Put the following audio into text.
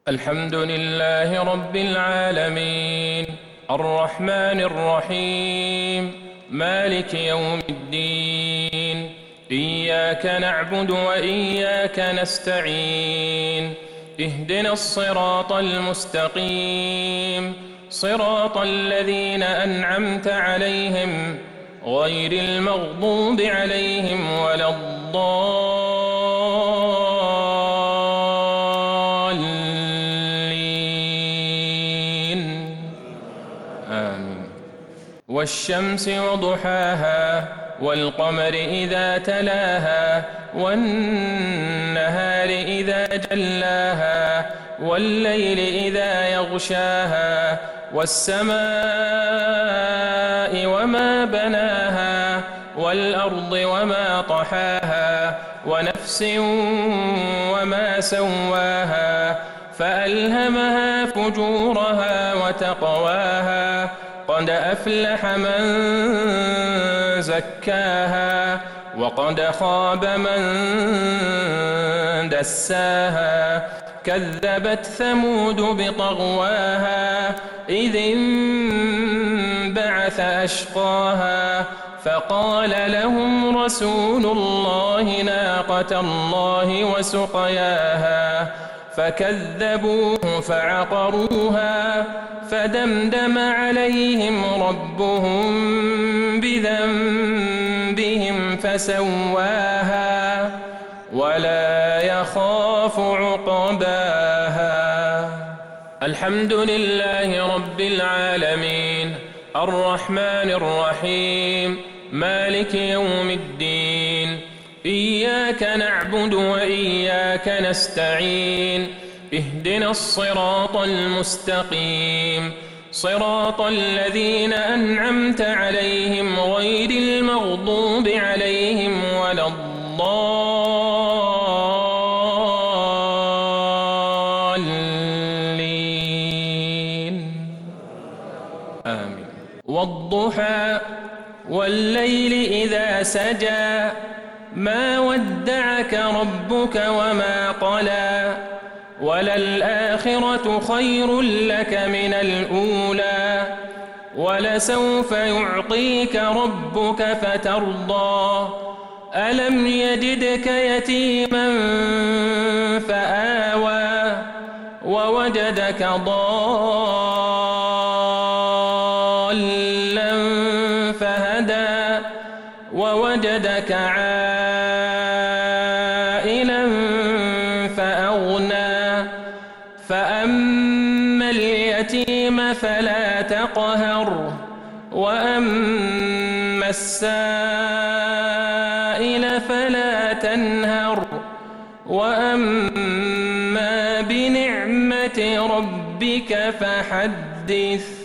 الحمد لله رب العالمين الرحمن الرحيم مالك يوم الدين إياك نعبد وإياك نستعين اهدنا الصراط المستقيم صراط الذين أنعمت عليهم غير المغضوب عليهم ولا الضالين آمين. والشمس وضحاها والقمر إذا تلاها والنهار إذا جلاها والليل إذا يغشاها والسماء وما بناها والأرض وما طحاها ونفس وما سواها فألهمها فجورها وتقواها قد أفلح من زكاها وقد خاب من دساها كذبت ثمود بطغواها إذ انبعث أشقاها فقال لهم رسول الله ناقة الله وسقياها فكذبوه فعقروها فدمدم عليهم ربهم بذنبهم فسواها ولا يخاف عقباها. الحمد لله رب العالمين الرحمن الرحيم مالك يوم الدين إياك نعبد وإياك نستعين اهدنا الصراط المستقيم صراط الذين أنعمت عليهم غير المغضوب عليهم ولا الضالين آمين. والضحى والليل إذا سجى ما ودعك ربك وما قلى وللآخرة خير لك من الأولى ولسوف يعطيك ربك فترضى ألم يجدك يتيما فآوى ووجدك ضالا فهدى ووجدك عائلا فأغنى فأما اليتيم فلا تقهر وأما السائل فلا تنهر وأما بنعمة ربك فحدث.